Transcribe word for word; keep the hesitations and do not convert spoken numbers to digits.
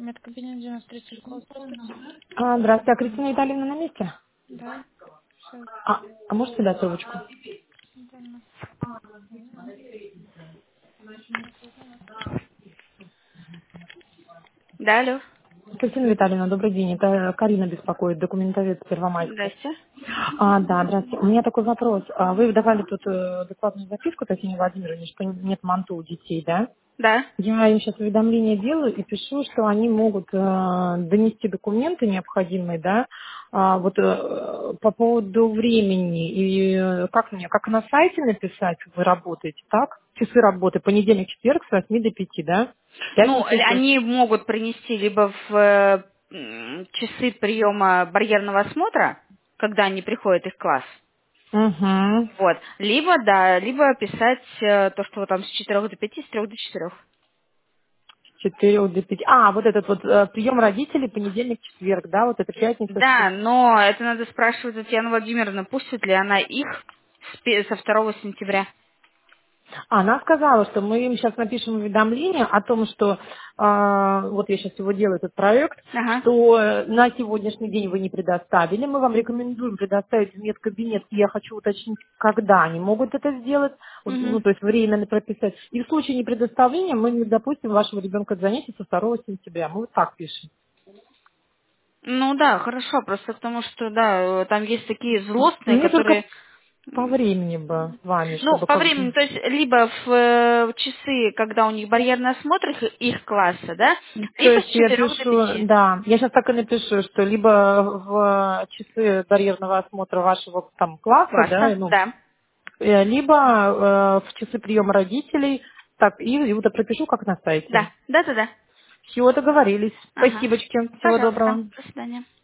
Медкабинет девяносто третий школа. Здравствуйте. А, здравствуйте, а Кристина Витальевна на месте? Да. Сейчас. А, а можете дать трубочку? Да, на- Да, алло. Кристина Витальевна, добрый день. Это Карина беспокоит, документовед Первомайской. Здрасте. А, да, здравствуйте. У меня такой вопрос. А вы давали тут э, бесплатную записку Татьяне Владимировне, что нет манту у детей, да? Да. Я им сейчас уведомление делаю и пишу, что они могут э, донести документы необходимые, да, а, вот э, по поводу времени. И э, как мне, как на сайте написать, вы работаете, так? Часы работы, понедельник, четверг с восьми до пяти, да? Ну, Пятница, э, еще. они могут принести либо в э, м, часы приема барьерного осмотра, когда они приходят их класс, Угу. вот, либо, да, либо писать э, то, что там с четырех до пяти, с трех до четырех. С четырех до пяти. А, вот этот вот э, прием родителей, понедельник, четверг, да, вот это пятница. с Да, но это надо спрашивать Татьяну Владимировну, пустит ли она их с пе- со второго сентября. Она сказала, что мы им сейчас напишем уведомление о том, что а, вот я сейчас его делаю, этот проект, Ага. что э, на сегодняшний день вы не предоставили. Мы вам рекомендуем предоставить в медкабинет. И я хочу уточнить, когда они могут это сделать, вот, Мгм. ну, то есть время прописать. И в случае непредоставления мы не допустим вашего ребенка от занятий со второго сентября. Мы вот так пишем. Ну да, хорошо, просто потому что, да, э, там есть такие злостные, Мне которые... только по времени бы с вами, Ну, чтобы по как бы... времени, то есть либо в, э, в часы, когда у них барьерный осмотр их, их класса, да, То либо с есть я четырех до пишу, пяти да, я сейчас так и напишу, что либо в часы барьерного осмотра вашего там класса, да, класса, и, ну, да. э, либо э, в часы приема родителей, так, и, и вот я пропишу, как на сайте. Да, да, да, да. Все, договорились. Ага. Спасибочки, всего Пожалуйста. доброго. До свидания.